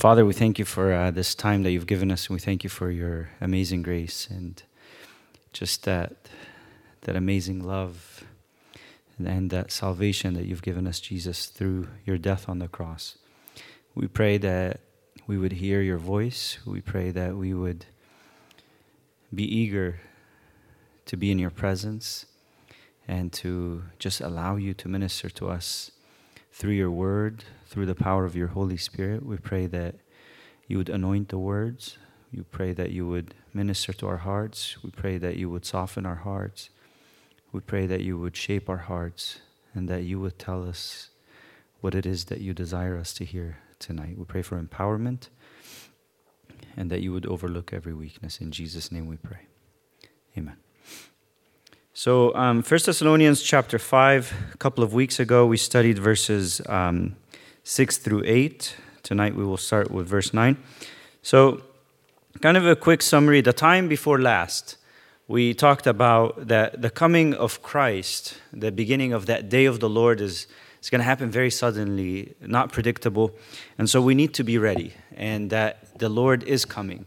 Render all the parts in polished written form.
Father, we thank you for this time that you've given us, and we thank you for your amazing grace and just that amazing love and that salvation that you've given us, Jesus, through your death on the cross. We pray that we would hear your voice. We pray that we would be eager to be in your presence and to just allow you to minister to us through your word, through the power of your Holy Spirit. We pray that you would anoint the words. We pray that you would minister to our hearts. We pray that you would soften our hearts. We pray that you would shape our hearts and that you would tell us what it is that you desire us to hear tonight. We pray for empowerment and that you would overlook every weakness. In Jesus' name we pray. Amen. So 1 Thessalonians chapter 5, a couple of weeks ago we studied verses 6 through 8. Tonight we will start with verse 9. So kind of a quick summary. The time before last, we talked about that the coming of Christ, the beginning of that day of the Lord is going to happen very suddenly, not predictable. And so we need to be ready, and that the Lord is coming.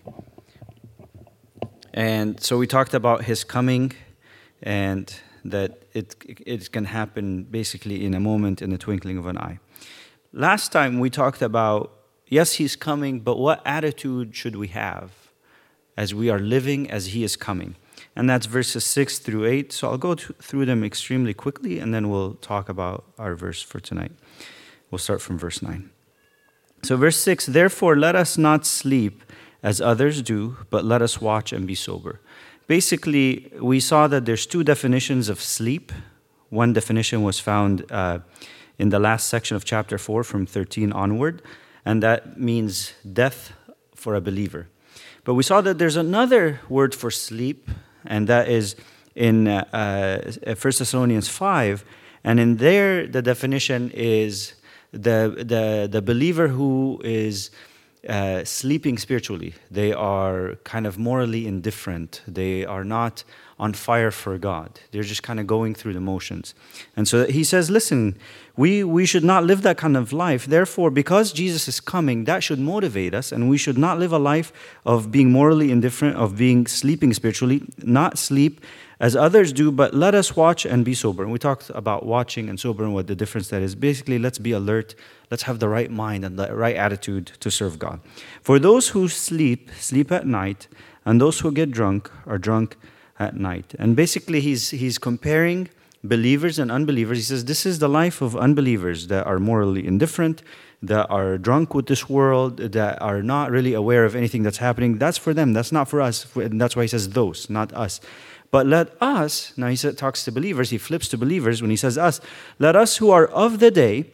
And so we talked about his coming and that it can happen basically in a moment, in the twinkling of an eye. Last time we talked about, yes, he's coming, but what attitude should we have as we are living as he is coming? And that's verses 6 through 8. So I'll go through them extremely quickly, and then we'll talk about our verse for tonight. We'll start from verse 9. So verse 6, therefore let us not sleep as others do, but let us watch and be sober. Basically, we saw that there's two definitions of sleep. One definition was found in the last section of chapter 4 from 13 onward, and that means death for a believer. But we saw that there's another word for sleep, and that is in 1 Thessalonians 5, and in there the definition is the believer who is sleeping spiritually. They are kind of morally indifferent. They are not on fire for God. They're just kind of going through the motions. And so he says, listen, we should not live that kind of life. Therefore, because Jesus is coming, that should motivate us, and we should not live a life of being morally indifferent, of being sleeping spiritually, not sleep as others do, but let us watch and be sober. And we talked about watching and sober and what the difference that is. Basically, let's be alert. Let's have the right mind and the right attitude to serve God. For those who sleep at night, and those who get drunk are drunk at night. And basically, he's comparing believers and unbelievers. He says this is the life of unbelievers that are morally indifferent, that are drunk with this world, that are not really aware of anything that's happening. That's for them. That's not for us. And that's why he says those, not us. But let us, now he talks to believers, he flips to believers when he says us, let us who are of the day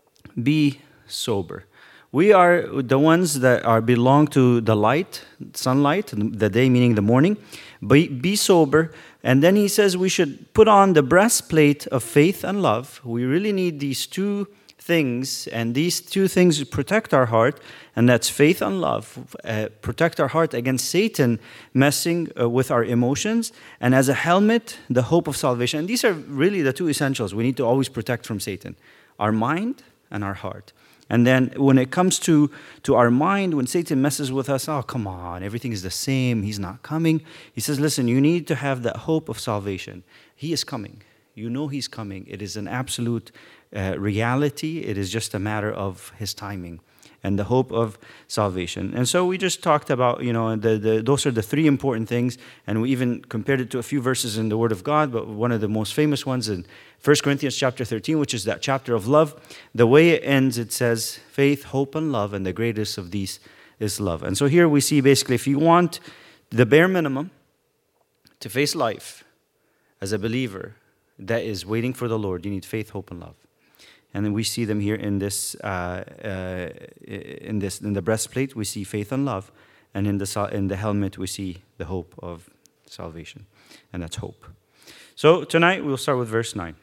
be sober. We are the ones that belong to the light, sunlight, the day meaning the morning. Be sober. And then he says we should put on the breastplate of faith and love. We really need these two things, and these two things protect our heart, and that's faith and love. Protect our heart against Satan messing with our emotions, and as a helmet, the hope of salvation. And these are really the two essentials we need to always protect from Satan, our mind and our heart. And then when it comes to our mind, when Satan messes with us, oh, come on, everything is the same, he's not coming. He says, listen, you need to have that hope of salvation. He is coming. You know he's coming. It is an absolute reality. It is just a matter of his timing and the hope of salvation. And so we just talked about, those are the three important things, and we even compared it to a few verses in the Word of God, but one of the most famous ones in 1 Corinthians chapter 13, which is that chapter of love. The way it ends, it says, faith, hope, and love, and the greatest of these is love. And so here we see basically if you want the bare minimum to face life as a believer that is waiting for the Lord, you need faith, hope, and love. And then we see them here in this, in the breastplate. We see faith and love, and in the helmet we see the hope of salvation, and that's hope. So tonight we'll start with verse 9.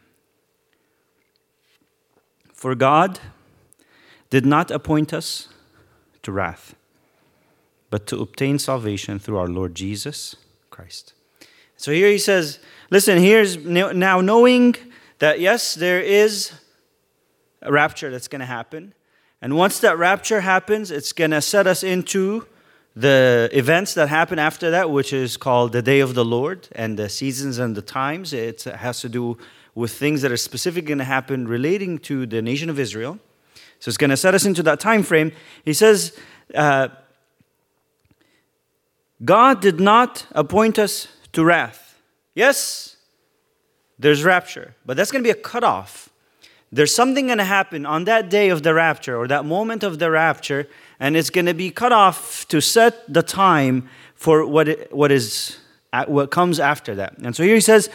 For God did not appoint us to wrath, but to obtain salvation through our Lord Jesus Christ. So here he says, listen, here's now knowing that yes, there is a rapture that's going to happen, And once that rapture happens, it's going to set us into the events that happen after that, which is called the day of the Lord, and the seasons and the times. It has to do with things that are specifically going to happen relating to the nation of Israel. So it's going to set us into that time frame. He says, God did not appoint us to wrath. Yes, there's rapture, but that's going to be a cutoff. There's something going to happen on that day of the rapture, or that moment of the rapture, and it's going to be cut off to set the time for what comes after that. And so here he says,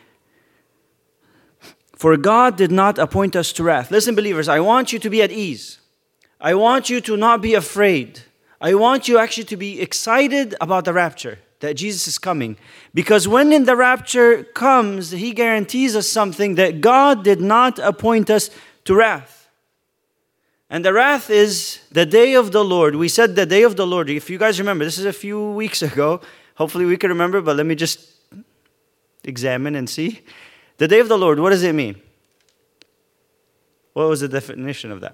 for God did not appoint us to wrath. Listen, believers, I want you to be at ease. I want you to not be afraid. I want you actually to be excited about the rapture, that Jesus is coming. Because when the rapture comes, he guarantees us something, that God did not appoint us to wrath. And the wrath is the day of the Lord. We said the day of the Lord. If you guys remember, this is a few weeks ago. Hopefully we can remember, but let me just examine and see. The day of the Lord, what does it mean? What was the definition of that?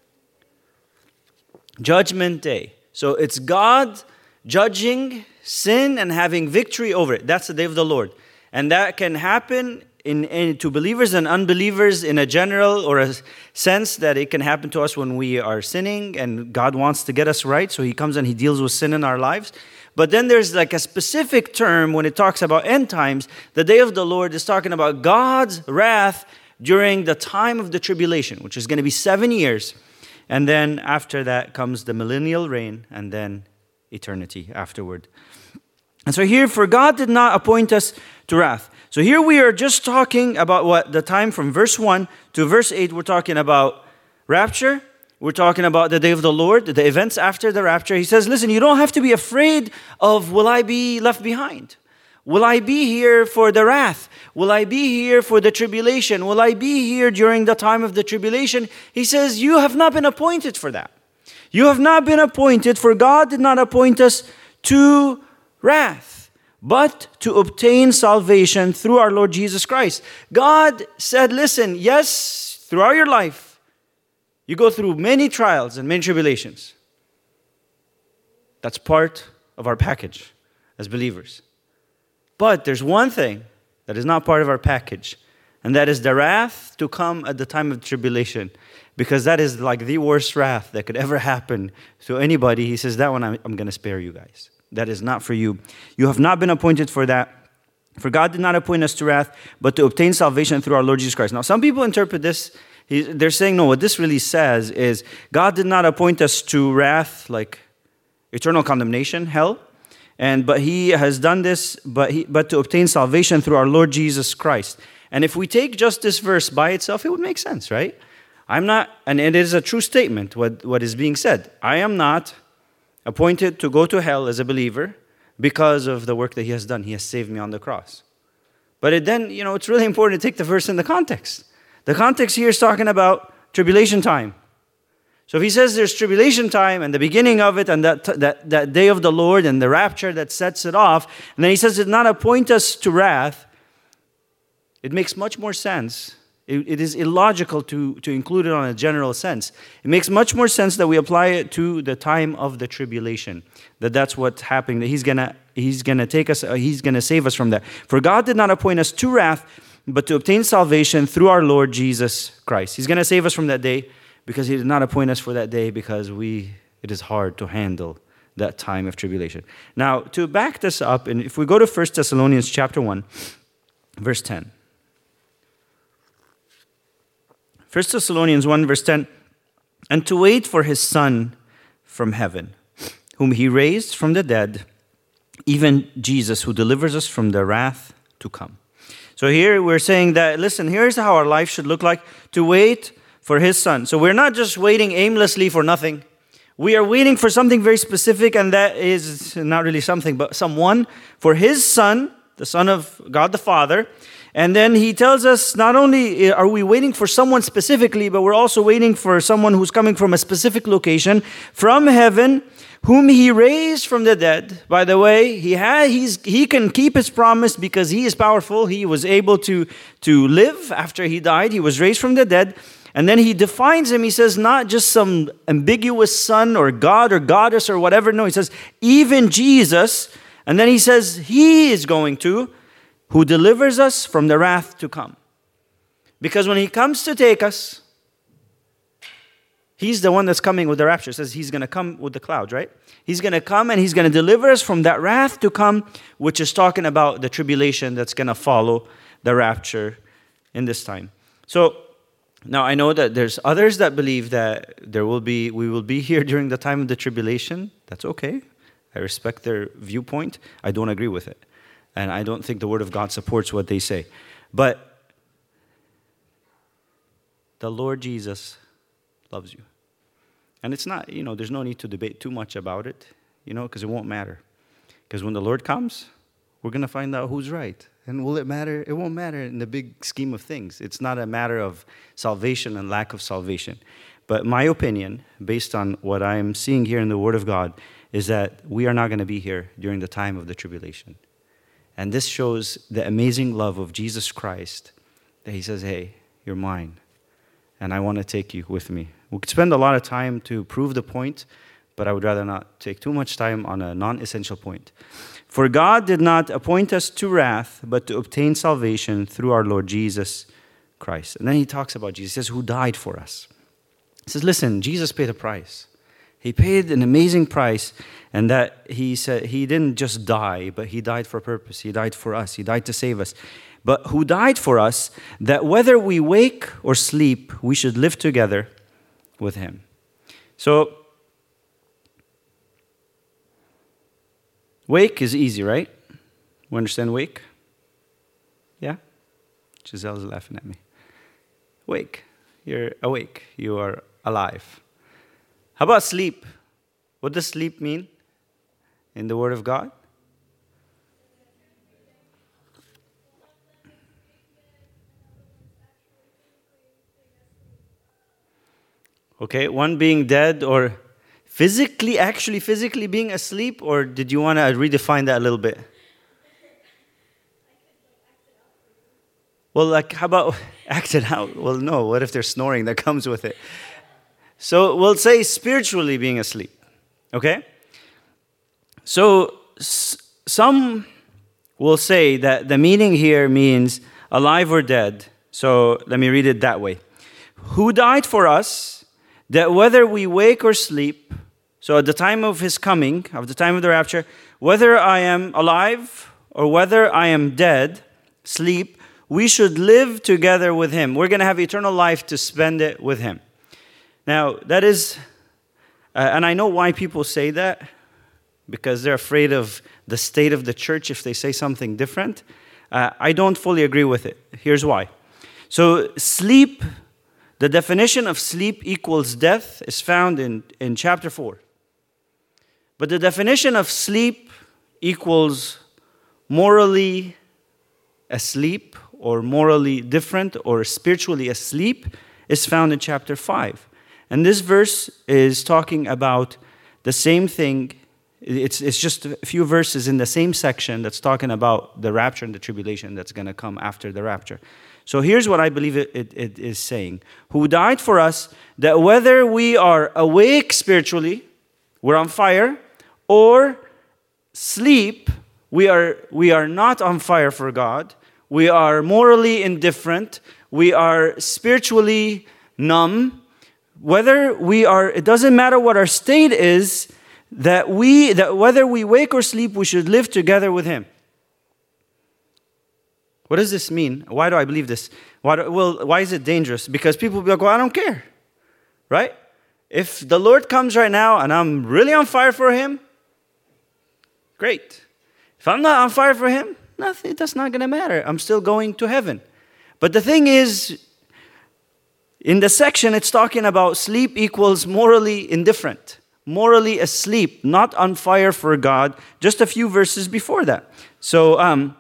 Judgment day. So it's God judging sin and having victory over it. That's the day of the Lord. And that can happen to believers and unbelievers in a general or a sense, that it can happen to us when we are sinning and God wants to get us right. So he comes and he deals with sin in our lives. But then there's like a specific term when it talks about end times. The day of the Lord is talking about God's wrath during the time of the tribulation, which is going to be 7 years. And then after that comes the millennial reign, and then eternity afterward. And so here, for God did not appoint us to wrath. So here we are just talking about what the time from verse 1 to verse 8, we're talking about rapture. We're talking about the day of the Lord, the events after the rapture. He says, listen, you don't have to be afraid of, will I be left behind? Will I be here for the wrath? Will I be here for the tribulation? Will I be here during the time of the tribulation? He says, you have not been appointed for that. You have not been appointed, for God did not appoint us to wrath, but to obtain salvation through our Lord Jesus Christ. God said, listen, yes, throughout your life, you go through many trials and many tribulations. That's part of our package as believers. But there's one thing that is not part of our package, and that is the wrath to come at the time of tribulation, because that is like the worst wrath that could ever happen to anybody. He says, that one I'm going to spare you guys. That is not for you. You have not been appointed for that. For God did not appoint us to wrath, but to obtain salvation through our Lord Jesus Christ. Now, some people interpret this, they're saying, no, what this really says is God did not appoint us to wrath, like eternal condemnation, hell. But he has done this, but to obtain salvation through our Lord Jesus Christ. And if we take just this verse by itself, it would make sense, right? I'm not, and it is a true statement, what is being said. I am not appointed to go to hell as a believer because of the work that he has done. He has saved me on the cross. But then, it's really important to take the verse in the context. The context here is talking about tribulation time. So if he says there's tribulation time and the beginning of it and that day of the Lord and the rapture that sets it off, and then he says did not appoint us to wrath, it makes much more sense. It is illogical to include it on a general sense. It makes much more sense that we apply it to the time of the tribulation. That's what's happening. That he's gonna take us. He's gonna save us from that. For God did not appoint us to wrath, but to obtain salvation through our Lord Jesus Christ. He's gonna save us from that day, because he did not appoint us for that day, because it is hard to handle that time of tribulation. Now, to back this up, and if we go to 1 Thessalonians chapter 1, verse 10. 1 Thessalonians 1, verse 10, and to wait for his Son from heaven, whom he raised from the dead, even Jesus, who delivers us from the wrath to come. So here we're saying that, listen, here's how our life should look like, to wait for his Son. So we're not just waiting aimlessly for nothing. We are waiting for something very specific, and that is not really something, but someone, for his Son, the Son of God the Father. And then he tells us, not only are we waiting for someone specifically, but we're also waiting for someone who's coming from a specific location, from heaven, whom he raised from the dead. By the way, he can keep his promise because he is powerful. He was able to live after he died. He was raised from the dead. And then he defines him. He says, not just some ambiguous son or God or goddess or whatever. No, he says, even Jesus. And then he says, he is going to, who delivers us from the wrath to come. Because when he comes to take us, he's the one that's coming with the rapture. It says he's going to come with the clouds, right? He's going to come and he's going to deliver us from that wrath to come, which is talking about the tribulation that's going to follow the rapture in this time. So now I know that there's others that believe that we will be here during the time of the tribulation. That's okay. I respect their viewpoint. I don't agree with it. And I don't think the Word of God supports what they say. But the Lord Jesus loves you. And it's not, there's no need to debate too much about it, because it won't matter. Because when the Lord comes, we're going to find out who's right. And will it matter? It won't matter in the big scheme of things. It's not a matter of salvation and lack of salvation. But my opinion, based on what I'm seeing here in the Word of God, is that we are not going to be here during the time of the tribulation. And this shows the amazing love of Jesus Christ, that he says, hey, you're mine, and I want to take you with me. We could spend a lot of time to prove the point, but I would rather not take too much time on a non-essential point. For God did not appoint us to wrath, but to obtain salvation through our Lord Jesus Christ. And then he talks about Jesus. He says, who died for us. He says, listen, Jesus paid a price. He paid an amazing price, and that he said he didn't just die, but he died for a purpose. He died for us. He died to save us. But who died for us, that whether we wake or sleep, we should live together with him. So, wake is easy, right? We understand wake? Yeah? Giselle's laughing at me. Wake. You're awake. You are alive. How about sleep? What does sleep mean in the Word of God? Okay, one being dead or actually physically being asleep, or did you want to redefine that a little bit? Well, how about act it out? Well, no, what if there's snoring that comes with it? So we'll say spiritually being asleep, okay? So some will say that the meaning here means alive or dead. So let me read it that way. Who died for us, that whether we wake or sleep, so at the time of his coming, of the time of the rapture, whether I am alive or whether I am dead, sleep, we should live together with him. We're going to have eternal life to spend it with him. Now, that is, and I know why people say that, because they're afraid of the state of the church if they say something different. I don't fully agree with it. Here's why. So, sleep, the definition of sleep equals death is found in chapter 4. But the definition of sleep equals morally asleep or morally different or spiritually asleep is found in chapter 5. And this verse is talking about the same thing. It's just a few verses in the same section that's talking about the rapture and the tribulation that's going to come after the rapture. So here's what I believe it is saying. Who died for us, that whether we are awake spiritually, we're on fire, or sleep, we are not on fire for God. We are morally indifferent. We are spiritually numb. It doesn't matter what our state is, that whether we wake or sleep, we should live together with him. What does this mean? Why do I believe this? Why is it dangerous? Because people will be like, well, I don't care, right? If the Lord comes right now and I'm really on fire for him, great. If I'm not on fire for him, nothing, that's not going to matter. I'm still going to heaven. But the thing is, in the section, it's talking about sleep equals morally indifferent, morally asleep, not on fire for God, just a few verses before that. So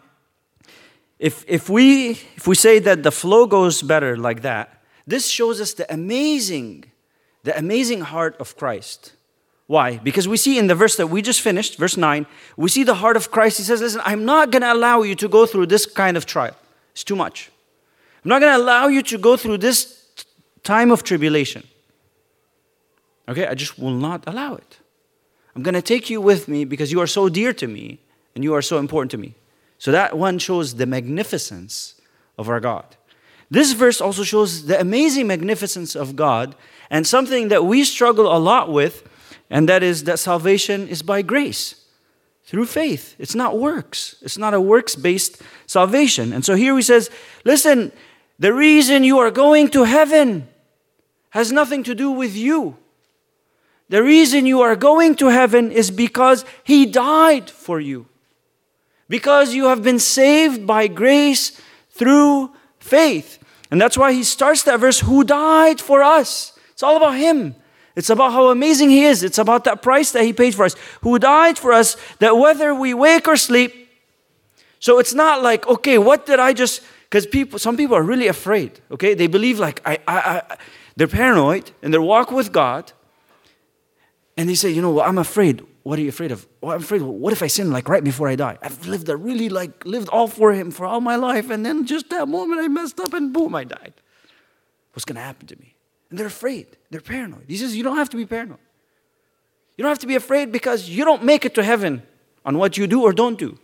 if we say that the flow goes better like that, this shows us the amazing heart of Christ. Why? Because we see in the verse that we just finished, verse 9, we see the heart of Christ. He says, listen, I'm not going to allow you to go through this kind of trial. It's too much. I'm not going to allow you to go through this time of tribulation. Okay, I just will not allow it. I'm going to take you with me because you are so dear to me and you are so important to me. So that one shows the magnificence of our God. This verse also shows the amazing magnificence of God and something that we struggle a lot with, and that is that salvation is by grace, through faith. It's not works. It's not a works-based salvation. And so here he says, listen, the reason you are going to heaven has nothing to do with you. The reason you are going to heaven is because He died for you. Because you have been saved by grace through faith. And that's why he starts that verse, who died for us. It's all about Him. It's about how amazing He is. It's about that price that He paid for us. Who died for us, that whether we wake or sleep. So it's not like, okay, what did I just... Because some people are really afraid. Okay, they believe like, they're paranoid in their walk with God. And they say, you know, well, I'm afraid. What are you afraid of? Well, I'm afraid, what if I sin like right before I die? I've lived lived all for Him for all my life. And then just that moment I messed up and boom, I died. What's going to happen to me? And they're afraid. They're paranoid. He says, you don't have to be paranoid. You don't have to be afraid because you don't make it to heaven on what you do or don't do.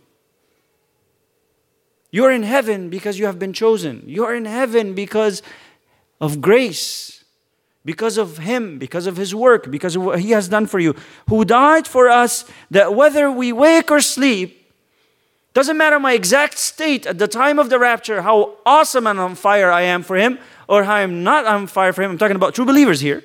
You are in heaven because you have been chosen. You are in heaven because of grace. Because of Him, because of His work, because of what He has done for you. Who died for us, that whether we wake or sleep, doesn't matter my exact state at the time of the rapture, how awesome and on fire I am for Him, or how I'm not on fire for Him. I'm talking about true believers here.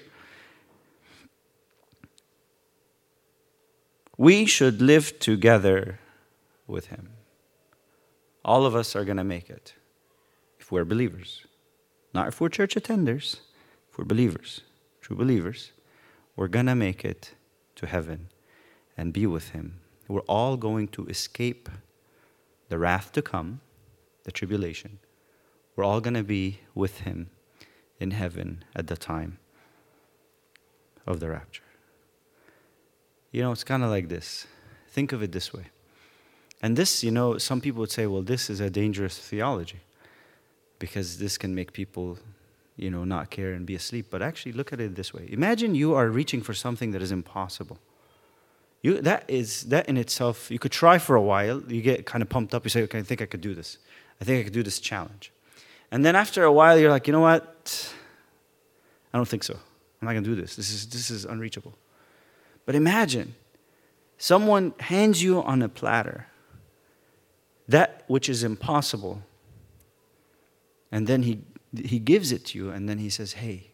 We should live together with Him. All of us are going to make it if we're believers. Not if we're church attenders. We're believers, true believers, we're going to make it to heaven and be with Him. We're all going to escape the wrath to come, the tribulation. We're all going to be with Him in heaven at the time of the rapture. You know, it's kind of like this. Think of it this way. And this, you know, some people would say, well, this is a dangerous theology because this can make people not care and be asleep. But actually, look at it this way. Imagine you are reaching for something that is impossible. That in itself, you could try for a while. You get kind of pumped up. You say, okay, I think I could do this. I think I could do this challenge. And then after a while, you're like, you know what? I don't think so. I'm not going to do this. This is unreachable. But imagine someone hands you on a platter that which is impossible. And then he gives it to you, and then He says, hey,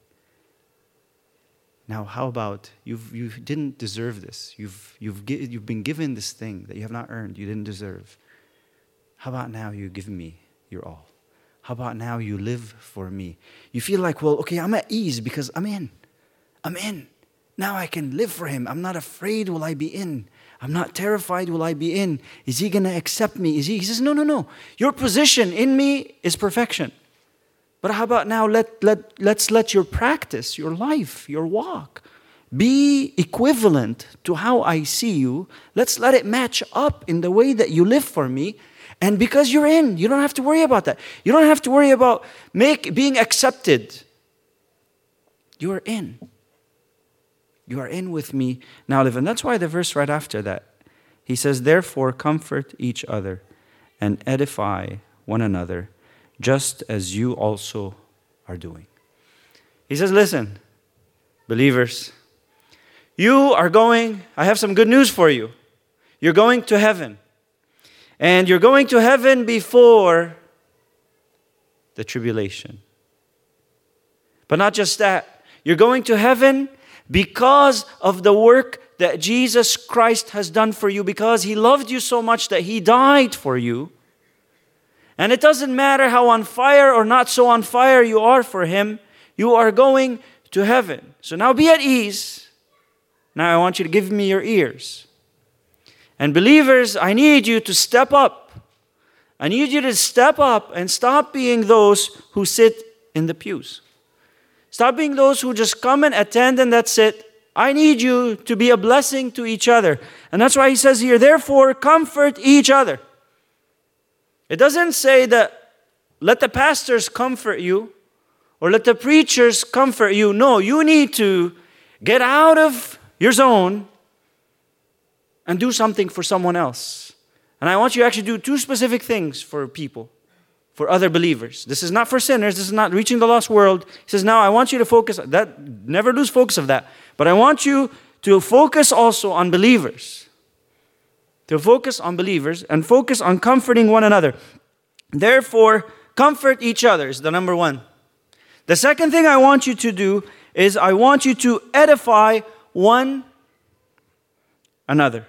now how about, you didn't deserve this. You've been given this thing that you have not earned, you didn't deserve. How about now you give me your all? How about now you live for me? You feel like, well, okay, I'm at ease because I'm in. Now I can live for Him. I'm not afraid, will I be in? I'm not terrified, will I be in? Is He going to accept me? He says, no. Your position in me is perfection. But how about now let's let your practice, your life, your walk be equivalent to how I see you. Let's let it match up in the way that you live for me. And because you're in, you don't have to worry about that. You don't have to worry about being accepted. You are in. You are in with me now live. And that's why the verse right after that, he says, therefore comfort each other and edify one another, just as you also are doing. He says, listen, believers, I have some good news for you. You're going to heaven. And you're going to heaven before the tribulation. But not just that. You're going to heaven because of the work that Jesus Christ has done for you, because He loved you so much that He died for you. And it doesn't matter how on fire or not so on fire you are for Him, you are going to heaven. So now be at ease. Now I want you to give me your ears. And believers, I need you to step up. I need you to step up and stop being those who sit in the pews. Stop being those who just come and attend and that's it. I need you to be a blessing to each other. And that's why he says here, therefore comfort each other. It doesn't say that let the pastors comfort you, or let the preachers comfort you. No, you need to get out of your zone and do something for someone else. And I want you to actually do two specific things for people, for other believers. This is not for sinners. This is not reaching the lost world. He says, now I want you to focus, never lose focus of that. But I want you to focus also on believers. To focus on believers and focus on comforting one another. Therefore, comfort each other is the number one. The second thing I want you to do is I want you to edify one another.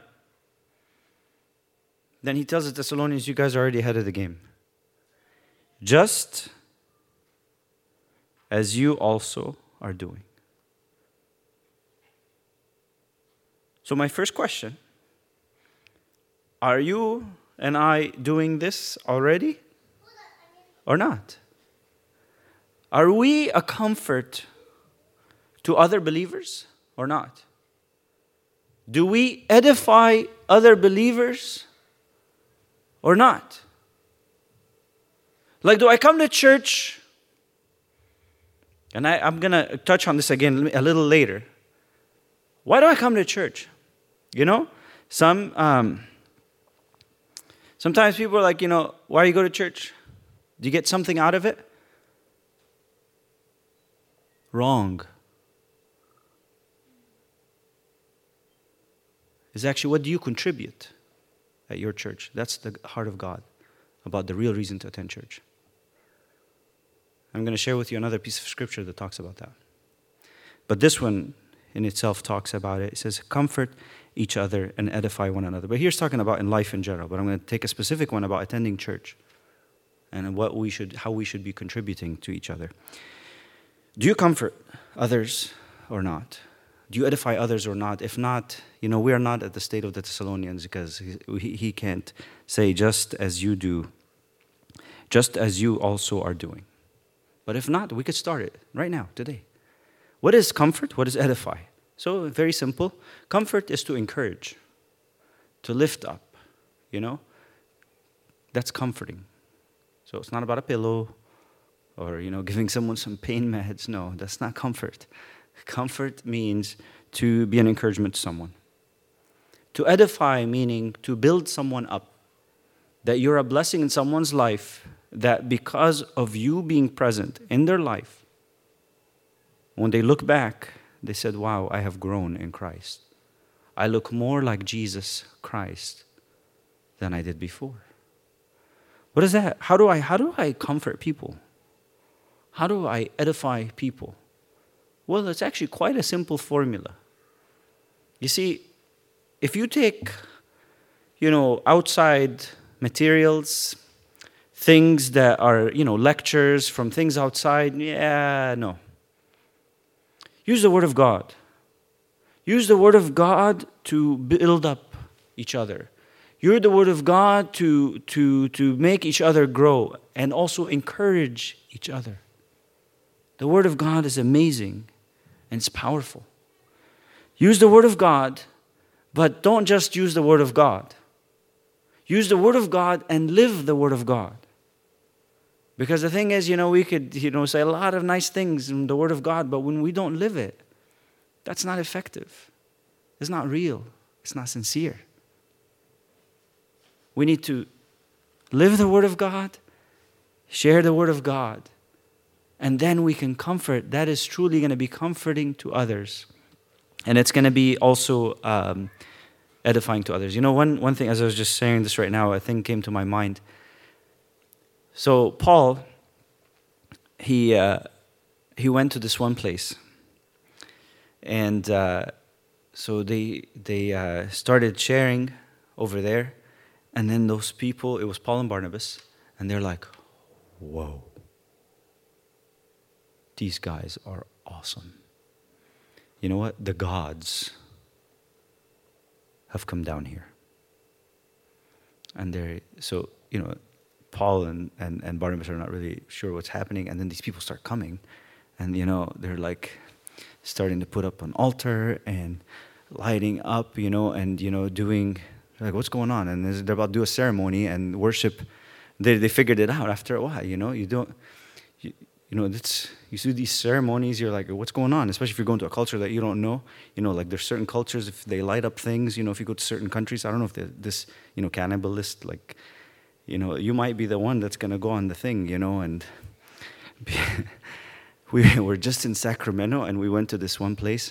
Then he tells the Thessalonians, you guys are already ahead of the game. Just as you also are doing. So my first question, are you and I doing this already or not? Are we a comfort to other believers or not? Do we edify other believers or not? Like, do I come to church? And I'm going to touch on this again a little later. Why do I come to church? You know, sometimes people are like, why you go to church? Do you get something out of it? Wrong. It's actually, what do you contribute at your church? That's the heart of God about the real reason to attend church. I'm going to share with you another piece of scripture that talks about that. But this one in itself talks about it. It says, comfort each other and edify one another. But here's talking about in life in general. But I'm going to take a specific one about attending church and how we should be contributing to each other. Do you comfort others or not? Do you edify others or not? If not, we are not at the state of the Thessalonians, because he can't say just as you do, just as you also are doing. But if not, we could start it right now, today. What is comfort? What is edify? So very simple. Comfort is to encourage, to lift up, That's comforting. So it's not about a pillow or, giving someone some pain meds. No, that's not comfort. Comfort means to be an encouragement to someone. To edify meaning to build someone up. That you're a blessing in someone's life, that because of you being present in their life, when they look back, they said, wow, I have grown in Christ. I look more like Jesus Christ than I did before. What is that? How do I comfort people? How do I edify people? Well, it's actually quite a simple formula. You see, if you take, outside materials, things that are, lectures from things outside, no. Use the Word of God. Use the Word of God to build up each other. Use the Word of God to make each other grow and also encourage each other. The Word of God is amazing and it's powerful. Use the Word of God, but don't just use the Word of God. Use the Word of God and live the Word of God. Because the thing is, we could, say a lot of nice things in the Word of God, but when we don't live it, that's not effective. It's not real. It's not sincere. We need to live the Word of God, share the Word of God, and then we can comfort. That is truly going to be comforting to others. And it's going to be also edifying to others. One thing, as I was just saying this right now, a thing came to my mind. So Paul, he went to this one place, and so they started sharing over there, and then those people, it was Paul and Barnabas, and they're like, whoa, these guys are awesome. You know what? The gods have come down here. And Paul and Barnabas are not really sure what's happening, and then these people start coming, and they're like starting to put up an altar and lighting up, and doing like, what's going on? And they're about to do a ceremony and worship. They figured it out after a while, you see these ceremonies, you're like, what's going on? Especially if you're going to a culture that you don't know. Like there's certain cultures, if they light up things, if you go to certain countries, I don't know if this, cannibalist, like, you might be the one that's going to go on the thing, and we were just in Sacramento, and we went to this one place.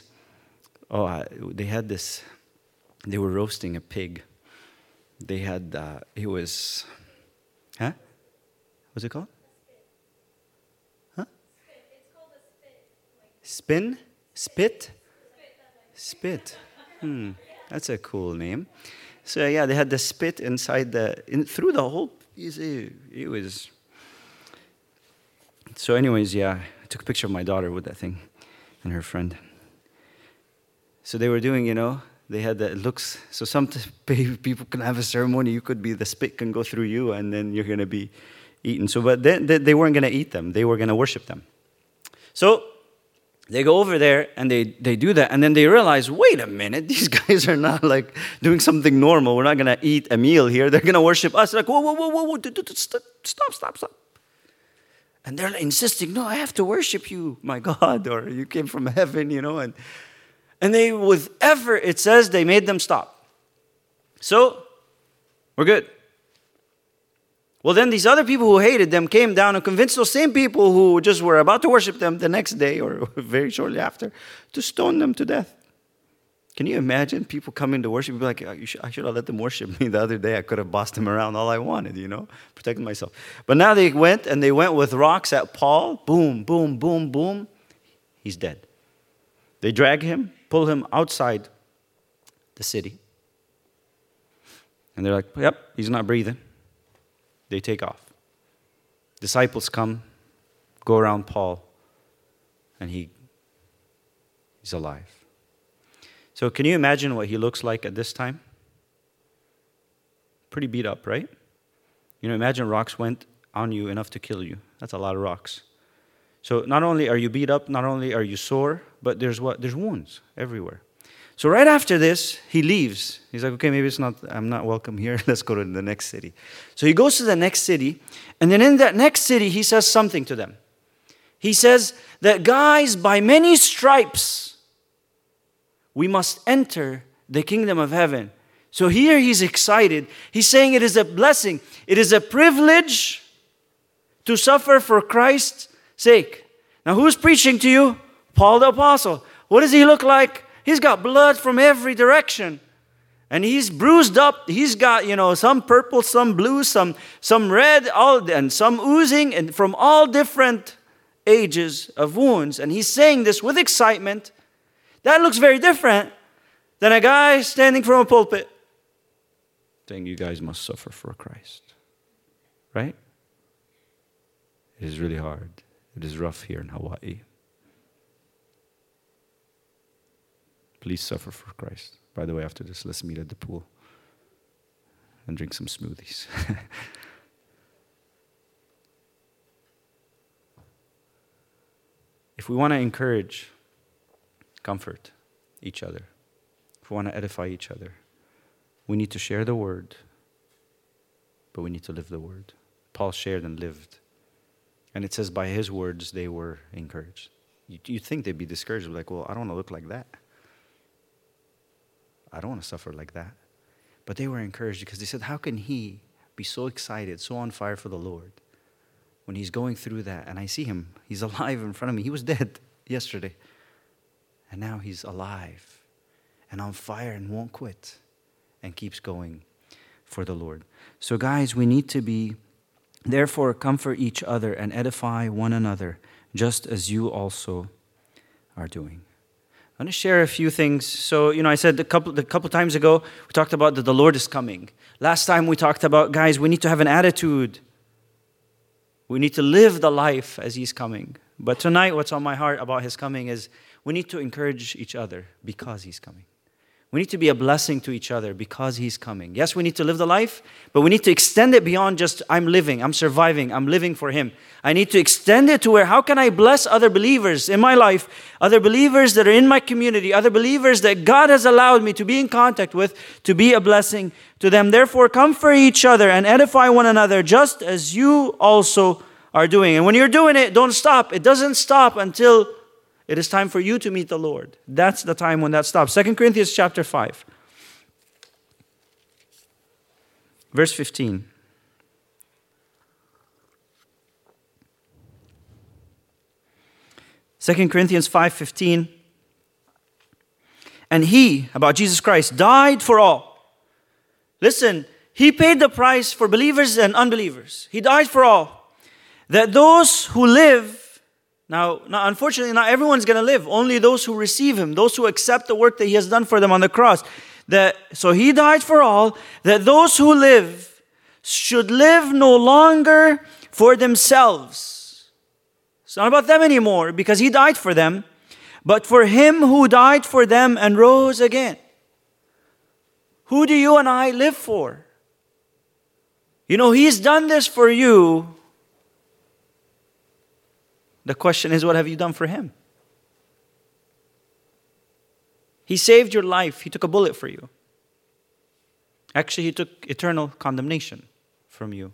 They were roasting a pig. They had, what's it called? Huh? It's called a spit. Spit? Spit. That's a cool name. So yeah, they had the spit inside through the whole, it was. So anyways, yeah, I took a picture of my daughter with that thing and her friend. So they were doing, they had that, it looks, so some people can have a ceremony, you could be, the spit can go through you, and then you're going to be eaten. So, but then they weren't going to eat them, they were going to worship them. So they go over there, and they do that, and then they realize, wait a minute, these guys are not like doing something normal, we're not going to eat a meal here, they're going to worship us. They're like, whoa, stop. And they're like insisting, no, I have to worship you, my God, or you came from heaven, and they, with effort, it says they made them stop. So, we're good. Well, then these other people who hated them came down and convinced those same people who just were about to worship them the next day or very shortly after to stone them to death. Can you imagine people coming to worship? Be like, I should have let them worship me the other day. I could have bossed them around all I wanted, protecting myself. But now they went with rocks at Paul. Boom, boom, boom, boom. He's dead. They drag him, pull him outside the city. And they're like, yep, he's not breathing. They take off. Disciples come, go around Paul, and he's alive. So can you imagine what he looks like at this time? Pretty beat up, right? Imagine rocks went on you enough to kill you. That's a lot of rocks. So not only are you beat up, not only are you sore, but there's wounds everywhere. So right after this, he leaves. He's like, okay, maybe I'm not welcome here. Let's go to the next city. So he goes to the next city, and then in that next city, he says something to them. He says that, guys, by many stripes, we must enter the kingdom of heaven. So here he's excited. He's saying it is a blessing. It is a privilege to suffer for Christ's sake. Now, who's preaching to you? Paul the Apostle. What does he look like? He's got blood from every direction. And he's bruised up. He's got, some purple, some blue, some red, and some oozing, and from all different ages of wounds. And he's saying this with excitement. That looks very different than a guy standing from a pulpit saying, you guys must suffer for Christ. Right? It is really hard. It is rough here in Hawaii. Please suffer for Christ. By the way, after this, let's meet at the pool and drink some smoothies. If we want to encourage, comfort each other, if we want to edify each other, we need to share the word, but we need to live the word. Paul shared and lived. And it says by his words they were encouraged. You'd think they'd be discouraged, like, well, I don't want to look like that. I don't want to suffer like that. But they were encouraged because they said, how can he be so excited, so on fire for the Lord when he's going through that? And I see him. He's alive in front of me. He was dead yesterday. And now he's alive and on fire and won't quit and keeps going for the Lord. So guys, we need to be, therefore, comfort each other and edify one another, just as you also are doing. I'm going to share a few things. So, I said a couple times ago, we talked about that the Lord is coming. Last time we talked about, guys, we need to have an attitude. We need to live the life as he's coming. But tonight, what's on my heart about his coming is we need to encourage each other because he's coming. We need to be a blessing to each other because he's coming. Yes, we need to live the life, but we need to extend it beyond just I'm living, I'm surviving, I'm living for him. I need to extend it to where how can I bless other believers in my life, other believers that are in my community, other believers that God has allowed me to be in contact with, to be a blessing to them. Therefore, comfort each other and edify one another just as you also are doing. And when you're doing it, don't stop. It doesn't stop until it is time for you to meet the Lord. That's the time when that stops. 2 Corinthians chapter 5. Verse 15. Second Corinthians 5:15. And he, about Jesus Christ, died for all. Listen, he paid the price for believers and unbelievers. He died for all. That those who live, now unfortunately not everyone's going to live. Only those who receive him, those who accept the work that he has done for them on the cross. So he died for all, that those who live should live no longer for themselves. It's not about them anymore because he died for them, but for him who died for them and rose again. Who do you and I live for? You know, he's done this for you. The question is, what have you done for him? He saved your life. He took a bullet for you. Actually, he took eternal condemnation from you.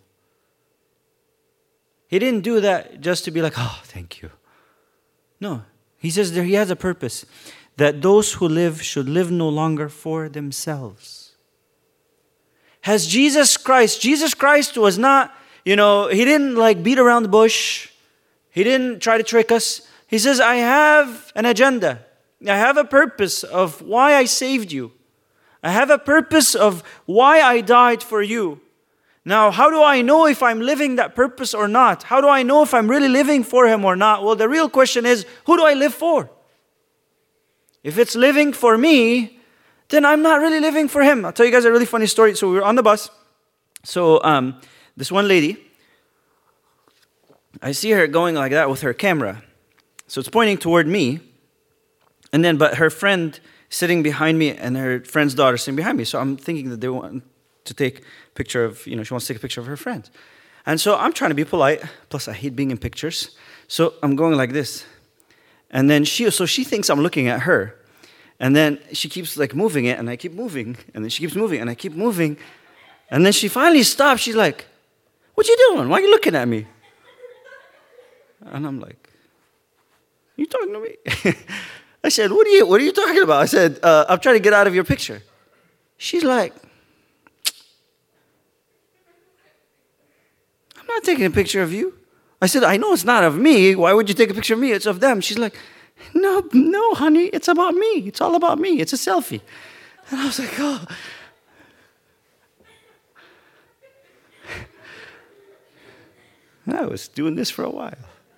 He didn't do that just to be like, oh, thank you. No, he says there he has a purpose. That those who live should live no longer for themselves. Has Jesus Christ was not, he didn't like beat around the bush. He didn't try to trick us. He says, I have an agenda. I have a purpose of why I saved you. I have a purpose of why I died for you. Now, how do I know if I'm living that purpose or not? How do I know if I'm really living for him or not? Well, the real question is, who do I live for? If it's living for me, then I'm not really living for him. I'll tell you guys a really funny story. So we were on the bus. So this one lady, I see her going like that with her camera. So it's pointing toward me. But her friend sitting behind me and her friend's daughter sitting behind me. So I'm thinking that they want to take a picture of, she wants to take a picture of her friend. And so I'm trying to be polite. Plus, I hate being in pictures. So I'm going like this. And then she thinks I'm looking at her. And then she keeps like moving it, and I keep moving. And then she keeps moving, and I keep moving. And then she finally stops. She's like, what you doing? Why are you looking at me? And I'm like, you talking to me? I said, what are you talking about? I said, I'm trying to get out of your picture. She's like, I'm not taking a picture of you. I said, I know it's not of me. Why would you take a picture of me? It's of them. She's like, no, honey, it's about me. It's all about me. It's a selfie. And I was like, oh. I was doing this for a while.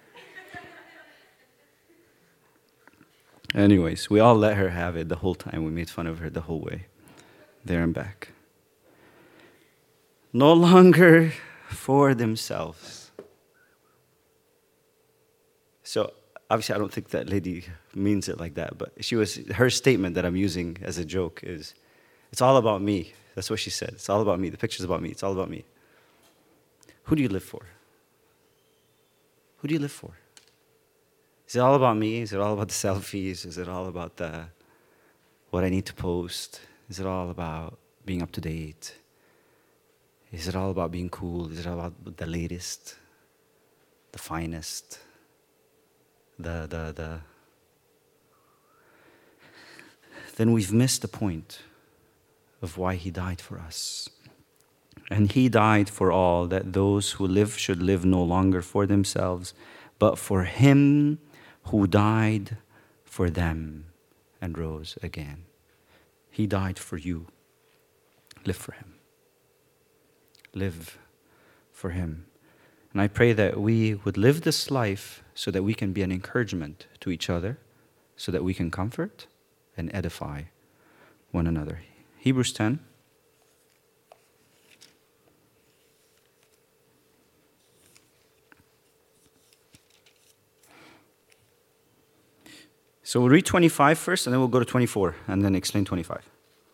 Anyways, we all let her have it the whole time. We made fun of her the whole way, there and back. No longer for themselves. So, obviously, I don't think that lady means it like that, but her statement that I'm using as a joke is, it's all about me. That's what she said. It's all about me. The picture's about me. It's all about me. Who do you live for? Who do you live for? Is it all about me? Is it all about the selfies? Is it all about what I need to post? Is it all about being up to date? Is it all about being cool? Is it all about the latest, the finest, Then we've missed the point of why he died for us. And he died for all, that those who live should live no longer for themselves, but for him who died for them and rose again. He died for you. Live for him. Live for him. And I pray that we would live this life so that we can be an encouragement to each other, so that we can comfort and edify one another. Hebrews 10. So we'll read 25 first, and then we'll go to 24, and then explain 25.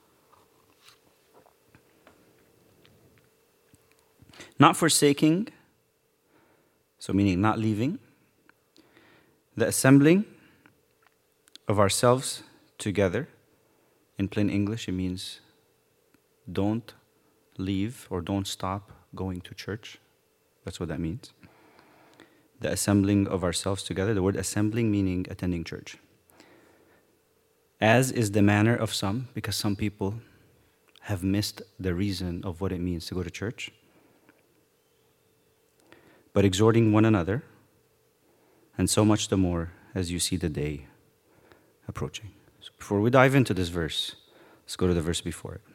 Not forsaking, so meaning not leaving, the assembling of ourselves together. In plain English, it means don't leave or don't stop going to church. That's what that means. the assembling of ourselves together. The word assembling meaning attending church. As is the manner of some, because some people have missed the reason of what it means to go to church. But exhorting one another, and so much the more as you see the day approaching. So before we dive into this verse, let's go to the verse before it.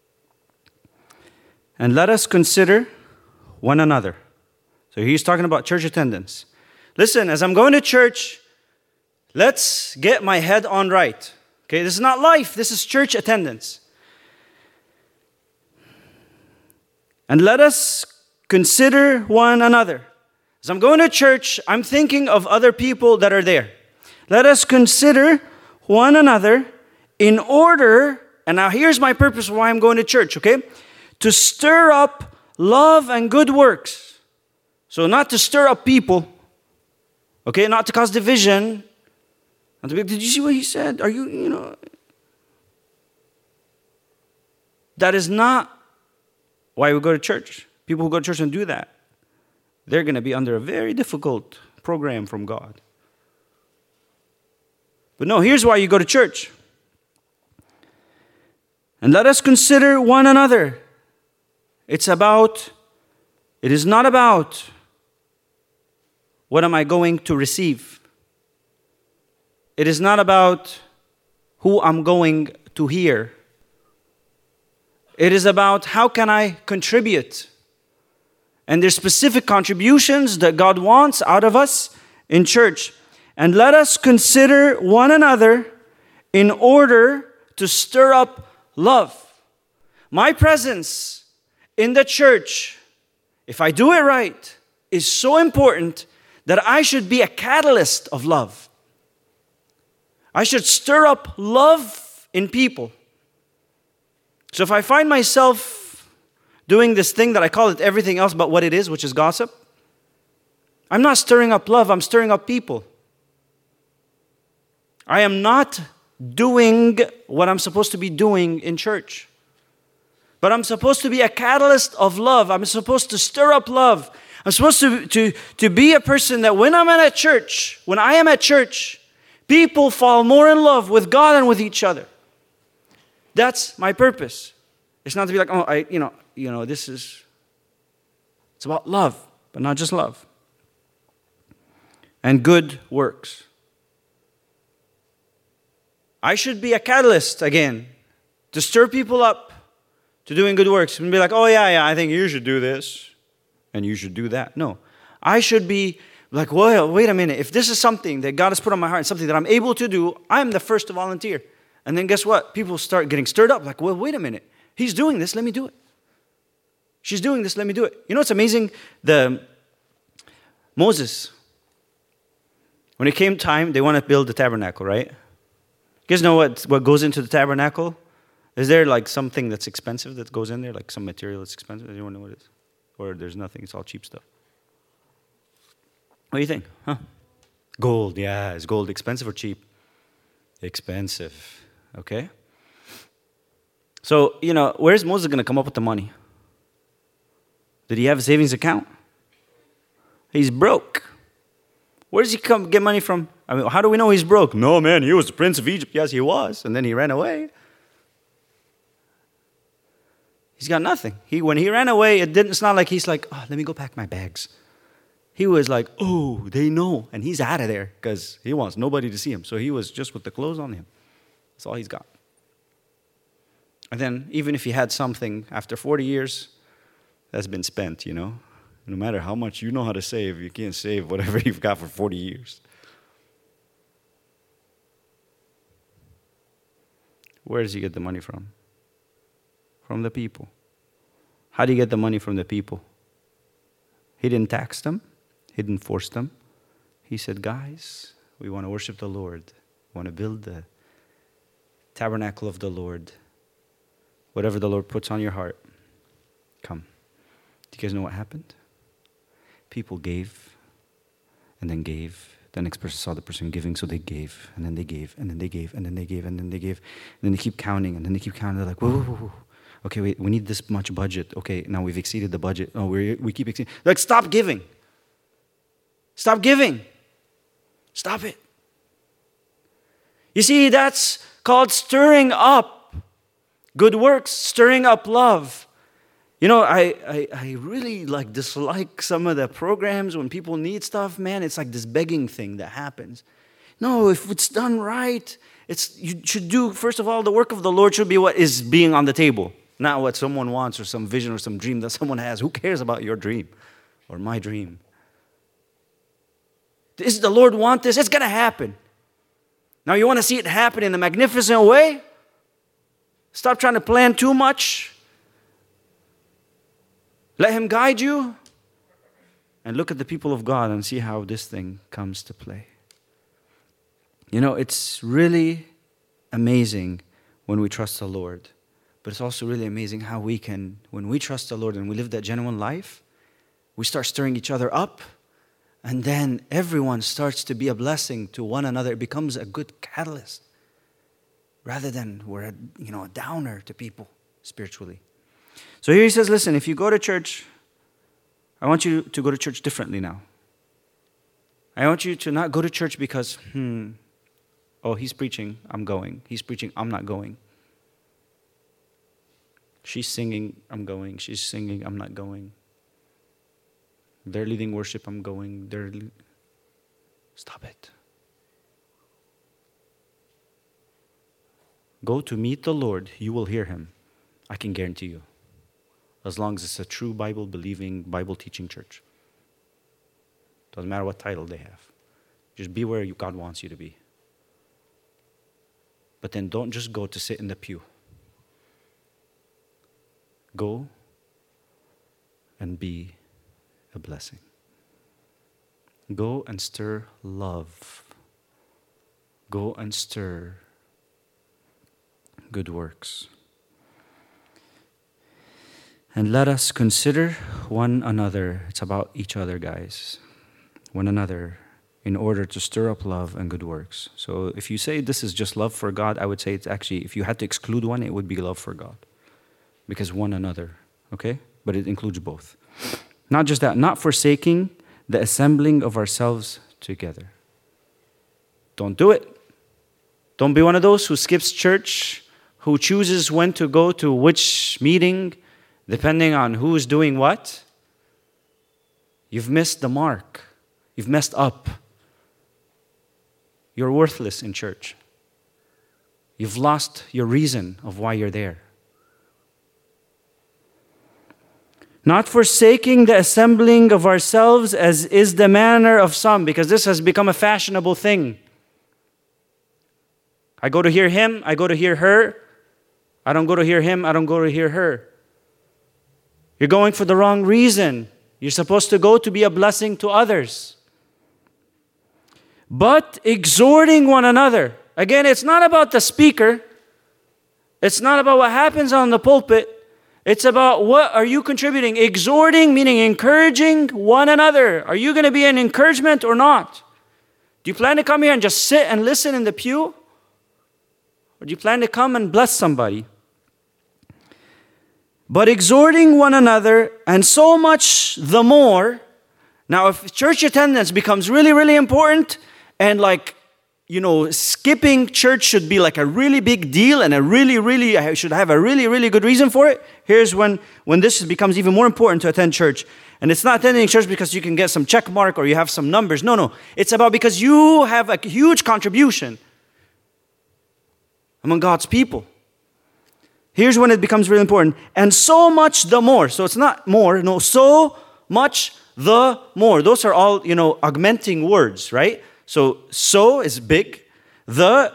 And let us consider one another. So he's talking about church attendance. Listen, as I'm going to church, let's get my head on right. Okay, this is not life, this is church attendance. And let us consider one another. As I'm going to church, I'm thinking of other people that are there. Let us consider one another in order, and now here's my purpose why I'm going to church, okay? To stir up love and good works. So not to stir up people, okay? Not to cause division. Not to be, did you see what he said? Are you? That is not why we go to church. People who go to church and do that, they're going to be under a very difficult program from God. But no, here's why you go to church. And let us consider one another. It is not about what am I going to receive. It is not about who I'm going to hear. It is about how can I contribute. And there's specific contributions that God wants out of us in church. And let us consider one another in order to stir up love. My presence in the church, if I do it right, is so important that I should be a catalyst of love. I should stir up love in people. So if I find myself doing this thing that I call it everything else but what it is, which is gossip, I'm not stirring up love, I'm stirring up people. I am not doing what I'm supposed to be doing in church. But I'm supposed to be a catalyst of love. I'm supposed to stir up love. I'm supposed to be a person that when I am at church, people fall more in love with God and with each other. That's my purpose. It's not to be like, it's about love, but not just love. And good works. I should be a catalyst again to stir people up to doing good works and be like, oh yeah, I think you should do this and you should do that. No, I should be like, well, wait a minute. If this is something that God has put on my heart, something that I'm able to do, I'm the first to volunteer. And then guess what? People start getting stirred up like, well, wait a minute. He's doing this, let me do it. She's doing this, let me do it. You know what's amazing? Moses, when it came time, they want to build the tabernacle, right? You guys know what goes into the tabernacle? Is there like something that's expensive that goes in there? Like some material that's expensive? Anyone know what it is? Or there's nothing, it's all cheap stuff. What do you think? Huh? Gold, yeah. Is gold expensive or cheap? Expensive, okay? So, where's Moses going to come up with the money? Did he have a savings account? He's broke. Where does he get money from? I mean, how do we know he's broke? No, man, he was the prince of Egypt. Yes, he was. And then he ran away. He's got nothing. When he ran away, it's not like he's like, oh, let me go pack my bags. He was like, oh, they know. And he's out of there because he wants nobody to see him. So he was just with the clothes on him. That's all he's got. And then even if he had something after 40 years, that's been spent, No matter how much you know how to save, you can't save whatever you've got for 40 years. Where does he get the money from? From the people. How do you get the money from the people? He didn't tax them. He didn't force them. He said, guys, we want to worship the Lord. We want to build the tabernacle of the Lord. Whatever the Lord puts on your heart, come. Do you guys know what happened? People gave, and then gave. The next person saw the person giving, so they gave, and then they gave, and then they gave, and then they gave, and then they gave. And then they keep counting, and then they keep counting. They're like, whoa. Okay, wait, we need this much budget. Okay, now we've exceeded the budget. Oh, we keep exceeding. Like, stop giving. Stop giving. Stop it. You see, that's called stirring up good works, stirring up love. You know, I really dislike some of the programs when people need stuff. Man, it's like this begging thing that happens. No, if it's done right, you should do, first of all, the work of the Lord should be what is being on the table, not what someone wants or some vision or some dream that someone has. Who cares about your dream or my dream? Does the Lord want this? It's going to happen. Now, you want to see it happen in a magnificent way? Stop trying to plan too much. Let Him guide you. And look at the people of God and see how this thing comes to play. You know, it's really amazing when we trust the Lord. But it's also really amazing how we can, when we trust the Lord and we live that genuine life, we start stirring each other up. And then everyone starts to be a blessing to one another. It becomes a good catalyst. Rather than we're a downer to people spiritually. So here he says, listen, if you go to church, I want you to go to church differently now. I want you to not go to church because, he's preaching, I'm going. He's preaching, I'm not going. She's singing, I'm going. She's singing, I'm not going. They're leading worship, I'm going. Stop it. Go to meet the Lord, you will hear Him. I can guarantee you. As long as it's a true Bible-believing, Bible-teaching church. Doesn't matter what title they have. Just be where God wants you to be. But then don't just go to sit in the pew. Go and be a blessing. Go and stir love. Go and stir good works. And let us consider one another. It's about each other, guys. One another in order to stir up love and good works. So if you say this is just love for God, I would say it's actually, if you had to exclude one, it would be love for God. Because one another, okay? But it includes both. Not just that, not forsaking the assembling of ourselves together. Don't do it. Don't be one of those who skips church, who chooses when to go to which meeting, depending on who is doing what. You've missed the mark. You've messed up. You're worthless in church. You've lost your reason of why you're there. Not forsaking the assembling of ourselves as is the manner of some, because this has become a fashionable thing. I go to hear him, I go to hear her. I don't go to hear him, I don't go to hear her. You're going for the wrong reason. You're supposed to go to be a blessing to others. But exhorting one another. Again, it's not about the speaker. It's not about what happens on the pulpit. It's about what are you contributing. Exhorting, meaning encouraging one another. Are you going to be an encouragement or not? Do you plan to come here and just sit and listen in the pew? Or do you plan to come and bless somebody? But exhorting one another, and so much the more. Now, if church attendance becomes really, really important, and skipping church should be like a really big deal, and I should have a really, really good reason for it. Here's when this becomes even more important to attend church. And it's not attending church because you can get some check mark or you have some numbers. No. It's about because you have a huge contribution among God's people. Here's when it becomes really important. And so much the more. So it's not more. No, so much the more. Those are all, augmenting words, right? So is big. So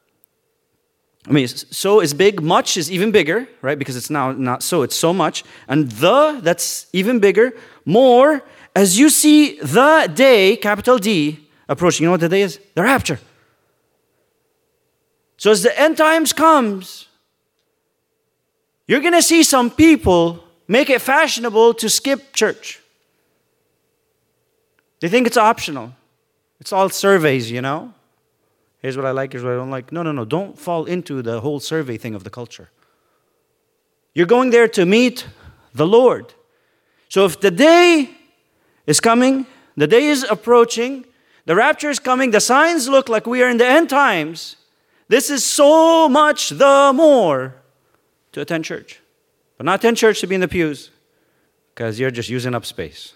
is big. Much is even bigger, right? Because it's now not so. It's so much. And that's even bigger. More, as you see the day, capital D, approaching. You know what the day is? The rapture. So as the end times comes, you're going to see some people make it fashionable to skip church. They think it's optional. It's all surveys, Here's what I like, here's what I don't like. No. Don't fall into the whole survey thing of the culture. You're going there to meet the Lord. So if the day is coming, The day is approaching. The rapture is coming. The signs look like we are in the end times. This is so much the more to attend church. But not attend church to be in the pews, because you're just using up space.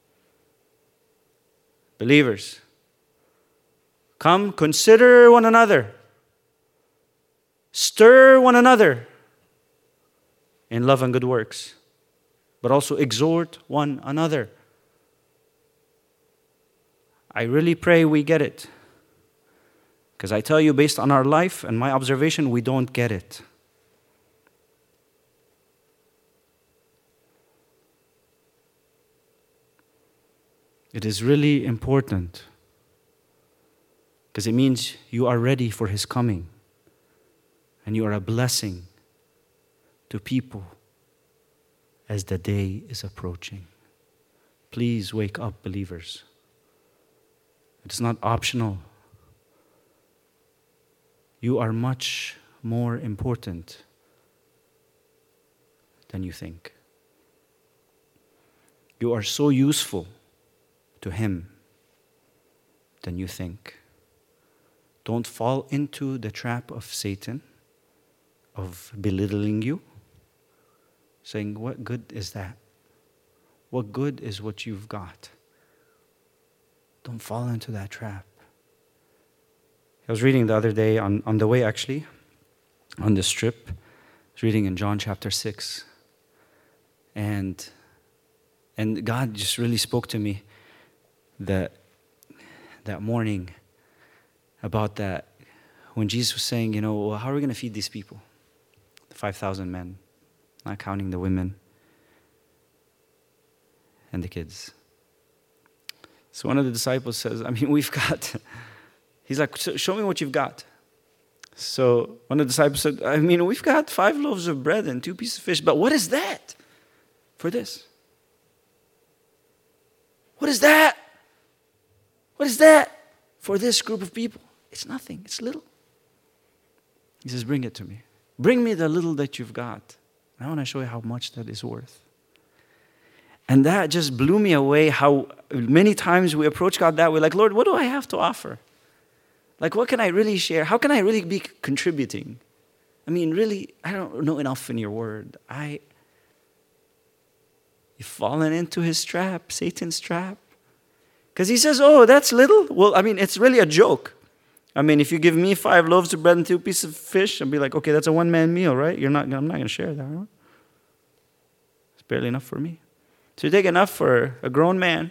Believers, come consider one another. Stir one another in love and good works, but also exhort one another. I really pray we get it. Because I tell you, based on our life and my observation, we don't get it. It is really important, because it means you are ready for His coming, and you are a blessing to people as the day is approaching. Please wake up, believers. It's not optional. You are much more important than you think. You are so useful to Him than you think. Don't fall into the trap of Satan, of belittling you, saying, what good is that? What good is what you've got? Don't fall into that trap. I was reading the other day on the way, actually, on this trip. I was reading in John chapter 6. And God just really spoke to me that morning about that, when Jesus was saying, well, how are we going to feed these people? The 5,000 men, not counting the women and the kids. So one of the disciples says, we've got, he's like, show me what you've got. So one of the disciples said, we've got 5 loaves of bread and 2 pieces of fish, but what is that for this? What is that? What is that for this group of people? It's nothing. It's little. He says, bring it to me. Bring me the little that you've got. I want to show you how much that is worth. And that just blew me away, how many times we approach God that way. Like, Lord, what do I have to offer? Like, what can I really share? How can I really be contributing? Really, I don't know enough in your word. You've fallen into his trap, Satan's trap. Because he says, oh, that's little? Well, it's really a joke. If you give me 5 loaves of bread and 2 pieces of fish, I'll be like, okay, that's a one-man meal, right? I'm not going to share that. Right? It's barely enough for me. So you take enough for a grown man.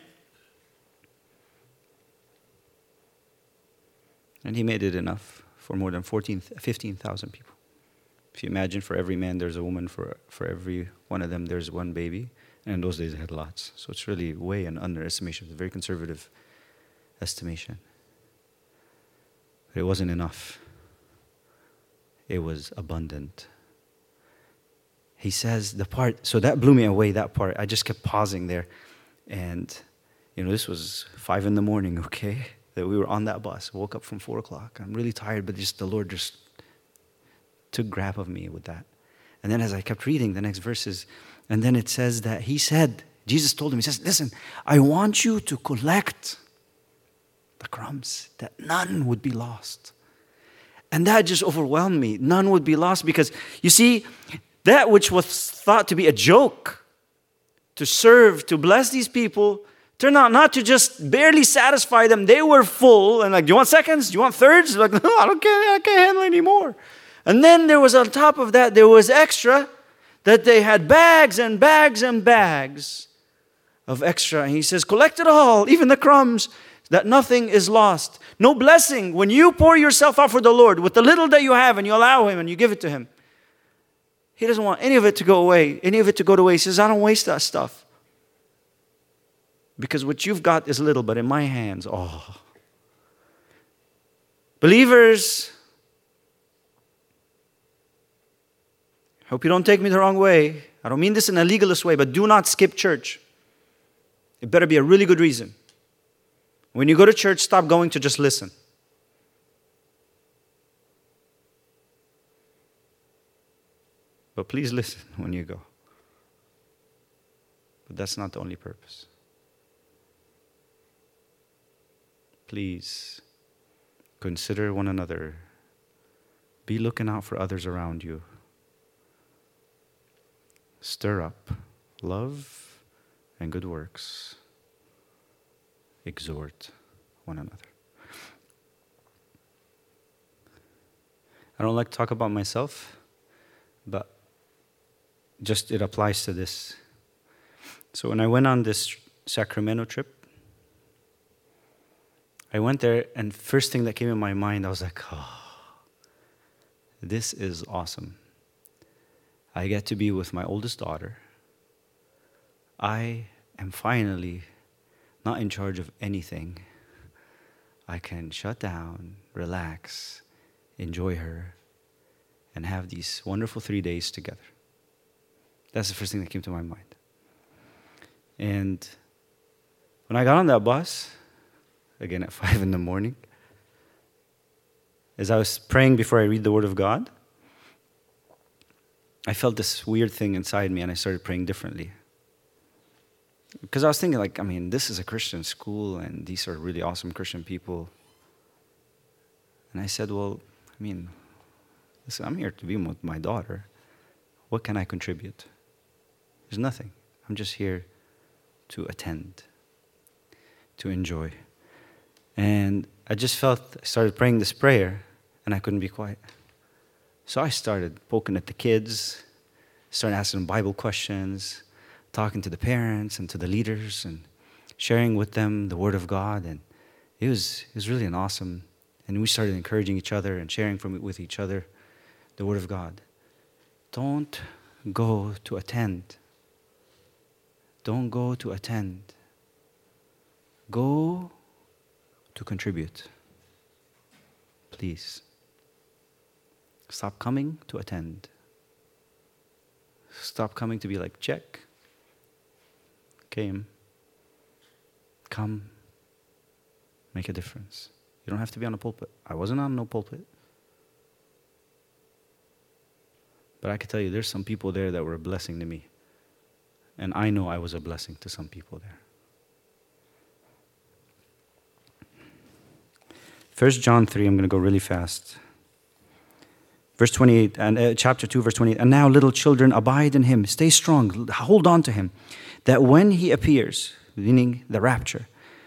And he made it enough for more than 15,000 people. If you imagine, for every man there's a woman, for every one of them there's one baby. And in those days they had lots. So it's really way an underestimation. It's a very conservative estimation. But it wasn't enough. It was abundant. He says so that blew me away, that part. I just kept pausing there. And, this was 5 a.m, okay? That we were on that bus. Woke up from 4 o'clock. I'm really tired, but just the Lord just took grab of me with that. And then as I kept reading the next verses, and then it says that Jesus told him, he says, listen, I want you to collect the crumbs, that none would be lost. And that just overwhelmed me. None would be lost, because, you see, that which was thought to be a joke, to serve, to bless these people, turned out not to just barely satisfy them. They were full, and like, do you want seconds? Do you want thirds? Like, no, I can't handle anymore. And then there was, on top of that, there was extra, that they had bags and bags and bags of extra. And he says, collect it all, even the crumbs, that nothing is lost. No blessing. When you pour yourself out for the Lord with the little that you have, and you allow Him and you give it to Him, He doesn't want any of it to go away, any of it to go to waste. He says, I don't waste that stuff. Because what you've got is little, but in my hands, oh. Believers, hope you don't take me the wrong way. I don't mean this in a legalist way, but do not skip church. It better be a really good reason. When you go to church, stop going to just listen. But please listen when you go. But that's not the only purpose. please consider one another. Be looking out for others around you. Stir up love and good works. Exhort one another. I don't like to talk about myself, but just it applies to this. So when I went on this Sacramento trip, I went there, and first thing that came in my mind, I was like, oh, this is awesome. I get to be with my oldest daughter. I am finally not in charge of anything. I can shut down, relax, enjoy her, and have these wonderful 3 days together. That's the first thing that came to my mind. And when I got on that bus, again at 5 a.m, as I was praying before I read the Word of God, I felt this weird thing inside me, and I started praying differently. Because I was thinking, this is a Christian school, and these are really awesome Christian people. And I said, listen, I'm here to be with my daughter. What can I contribute? There's nothing. I'm just here to attend, to enjoy. And I just I started praying this prayer, and I couldn't be quiet. So I started poking at the kids, started asking them Bible questions, talking to the parents and to the leaders, and sharing with them the Word of God. And it was really an awesome, and we started encouraging each other and sharing with each other the Word of God. Don't go to attend. Don't go to attend. Go to contribute. Please. Stop coming to attend. Stop coming to be like, check. Came. Come. Make a difference. You don't have to be on a pulpit. I wasn't on no pulpit. But I can tell you, there's some people there that were a blessing to me. And I know I was a blessing to some people there. 1 John 3, I'm going to go really fast. Verse 28, and chapter 2, verse 28. And now, little children, abide in him. Stay strong. Hold on to him. That when he appears, meaning the rapture,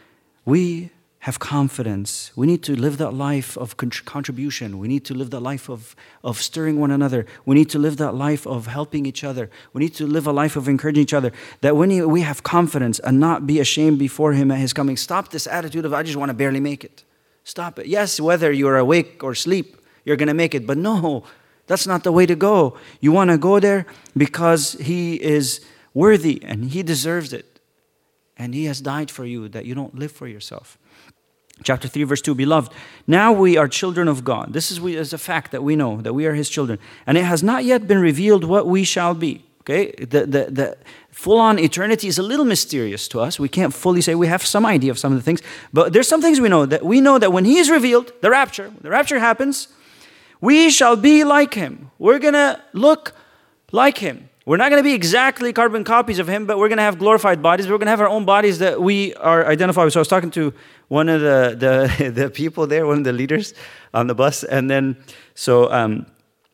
we have confidence. We need to live that life of contribution. We need to live that life of stirring one another. We need to live that life of helping each other. We need to live a life of encouraging each other. That when we have confidence and not be ashamed before him at his coming. Stop this attitude of, I just want to barely make it. Stop it. Yes, whether you're awake or asleep, you're going to make it. But no, that's not the way to go. You want to go there because he is worthy and he deserves it. And he has died for you, that you don't live for yourself. Chapter 3, verse 2, Beloved, now we are children of God. This is a fact that we know, that we are his children. And it has not yet been revealed what we shall be. Okay? The full-on eternity is a little mysterious to us. We can't fully say. We have some idea of some of the things. But there's some things we know that when he is revealed, the rapture happens, we shall be like him. We're going to look like him. We're not going to be exactly carbon copies of him, but we're going to have glorified bodies. We're going to have our own bodies that we are identified with. So I was talking to one of the people there, one of the leaders on the bus, and then and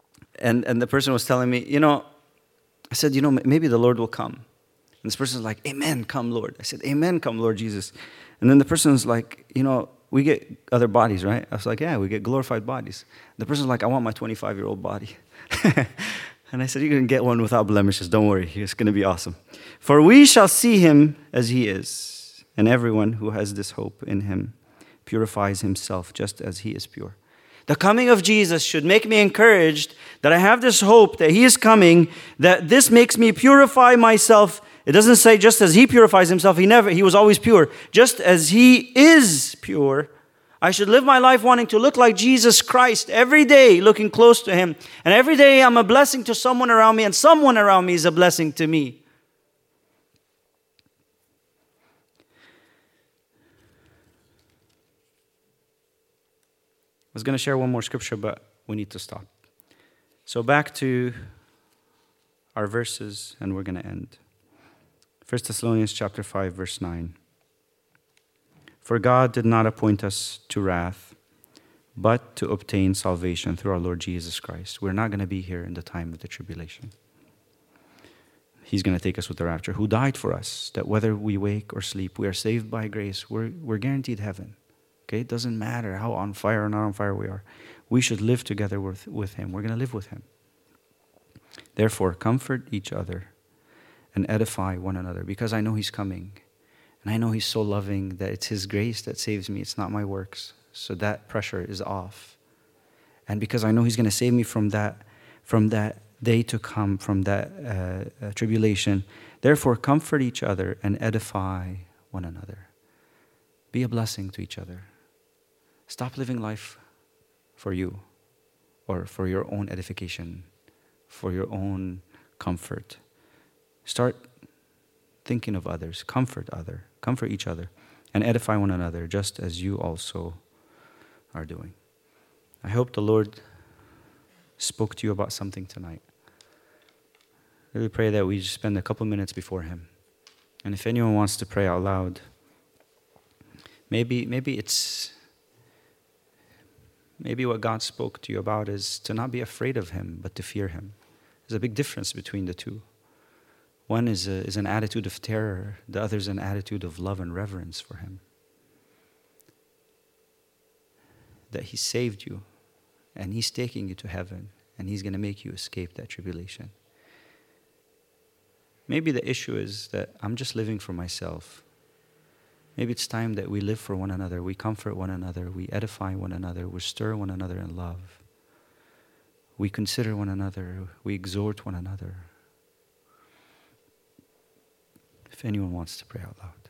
the person was telling me, I said, maybe the Lord will come. And this person was like, Amen, come Lord. I said, Amen, come Lord Jesus. And then the person was like, we get other bodies, right? I was like, yeah, we get glorified bodies. The person was like, I want my 25-year-old body. And I said, you're going to get one without blemishes. Don't worry. It's going to be awesome. For we shall see him as he is. And everyone who has this hope in him purifies himself just as he is pure. The coming of Jesus should make me encouraged that I have this hope that he is coming, that this makes me purify myself. It doesn't say just as he purifies himself. He was always pure. Just as he is pure, I should live my life wanting to look like Jesus Christ every day, looking close to him. And every day I'm a blessing to someone around me, and someone around me is a blessing to me. I was going to share one more scripture, but we need to stop. So back to our verses, and we're going to end. 1 Thessalonians chapter 5, verse 9. For God did not appoint us to wrath, but to obtain salvation through our Lord Jesus Christ. We're not going to be here in the time of the tribulation. He's going to take us with the rapture, who died for us, that whether we wake or sleep, we are saved by grace. We're guaranteed heaven. Okay? It doesn't matter how on fire or not on fire we are. We should live together with Him. We're going to live with Him. Therefore, comfort each other and edify one another, because I know He's coming. And I know He's so loving that it's His grace that saves me. It's not my works. So that pressure is off. And because I know He's going to save me from that day to come, from that tribulation, therefore comfort each other and edify one another. Be a blessing to each other. Stop living life for you or for your own edification, for your own comfort. Start thinking of others. Comfort each other, and edify one another, just as you also are doing. I hope the Lord spoke to you about something tonight. I really pray that we just spend a couple minutes before Him. And if anyone wants to pray out loud, maybe what God spoke to you about is to not be afraid of Him, but to fear Him. There's a big difference between the two. One is an attitude of terror. The other is an attitude of love and reverence for Him. That He saved you, and He's taking you to heaven, and He's going to make you escape that tribulation. Maybe the issue is that I'm just living for myself. Maybe it's time that we live for one another, we comfort one another, we edify one another, we stir one another in love. We consider one another, we exhort one another. If anyone wants to pray out loud.